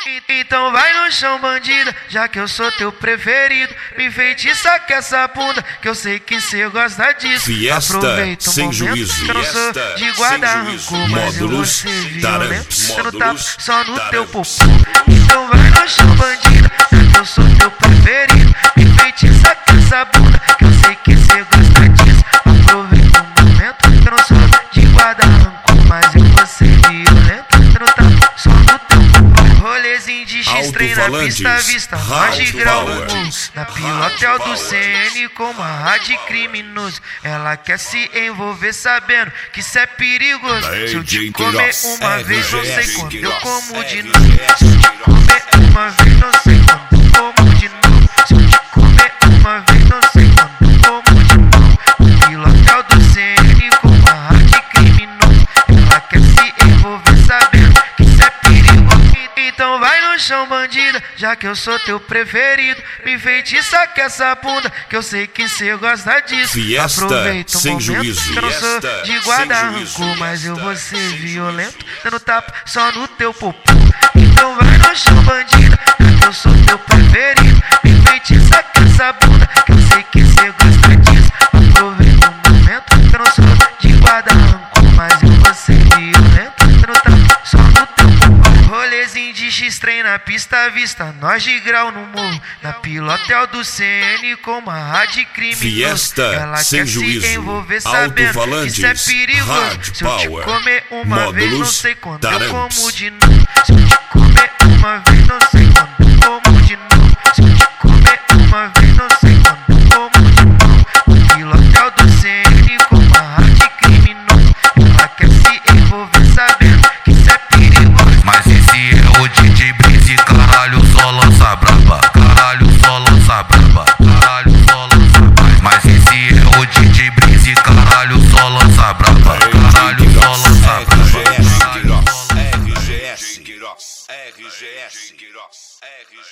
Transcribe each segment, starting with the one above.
Então vai no chão, bandida, já que eu sou teu preferido. Me enfeitiça com essa bunda, que eu sei que cê gosta disso. Fiesta Aproveita o sem momento, juízo. que eu não sou de guarda rancor, mas eu vou ser violento. Você não tá só no teu popô. Então vai no chão, bandida, já que eu sou teu preferido. Me enfeitiça com essa bunda, que eu sei que cê gosta disso. Aproveita o momento, que eu não sou de guarda rancor, mas eu vou ser violento. Você não tá só no teu popô. Rolezinho de X-Trem na pista à vista, nós de grau no morro. Na pilotel do CN com uma rádio criminoso. Ela quer se envolver sabendo que isso é perigoso. Se eu te comer uma vez, não sei quando eu como de novo. Se eu te comer uma vez, não sei quando eu como de novo. Se eu te comer uma vez, não sei quando eu como de novo. Na pilotel do CN com uma rádio criminoso. Ela quer se envolver sabendo que isso é perigoso. Então vai no chão, bandida, já que eu sou teu preferido. Me enfeitiça com essa bunda, que eu sei que cê gosta disso. Fiesta Aproveita o sem momento, juízo. que eu não sou Fiesta de guarda sem rancor, juízo. mas eu vou ser violento, dando tapa só no teu popô. Então vai no chão, bandida, já que eu sou teu preferido. Me enfeitiça com essa bunda, que eu sei que cê gosta disso. Aproveita o momento, que eu não sou de guarda rancor, mas eu vou ser violento, dando tapa só no teu popô. Rolezinho de X-Trem na pista à vista, nós de grau no morro. Na pilotel do CN com uma rádio criminoso. Fiesta Ela sem quer juízo. se envolver sabendo que Alto-falantes, isso é perigoso. Hard Se eu te Power, comer uma vez, não módulos, sei quando tarantes. eu como de novo. Se eu te comer uma vez, não sei quando eu como de novo. Se eu te comer uma vez, não sei quando eu como de novo. Na pilotel do CN com uma rádio criminoso. Ela quer se envolver sabendo que isso é perigoso. Mas esse é o DJ Breeze, caralho, só lança braba. Caralho, só lança braba. Caralho, só lança braba. Mas esse é o DJ Breeze, caralho, só lança braba. Caralho, só lança braba.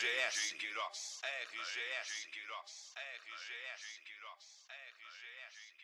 RGS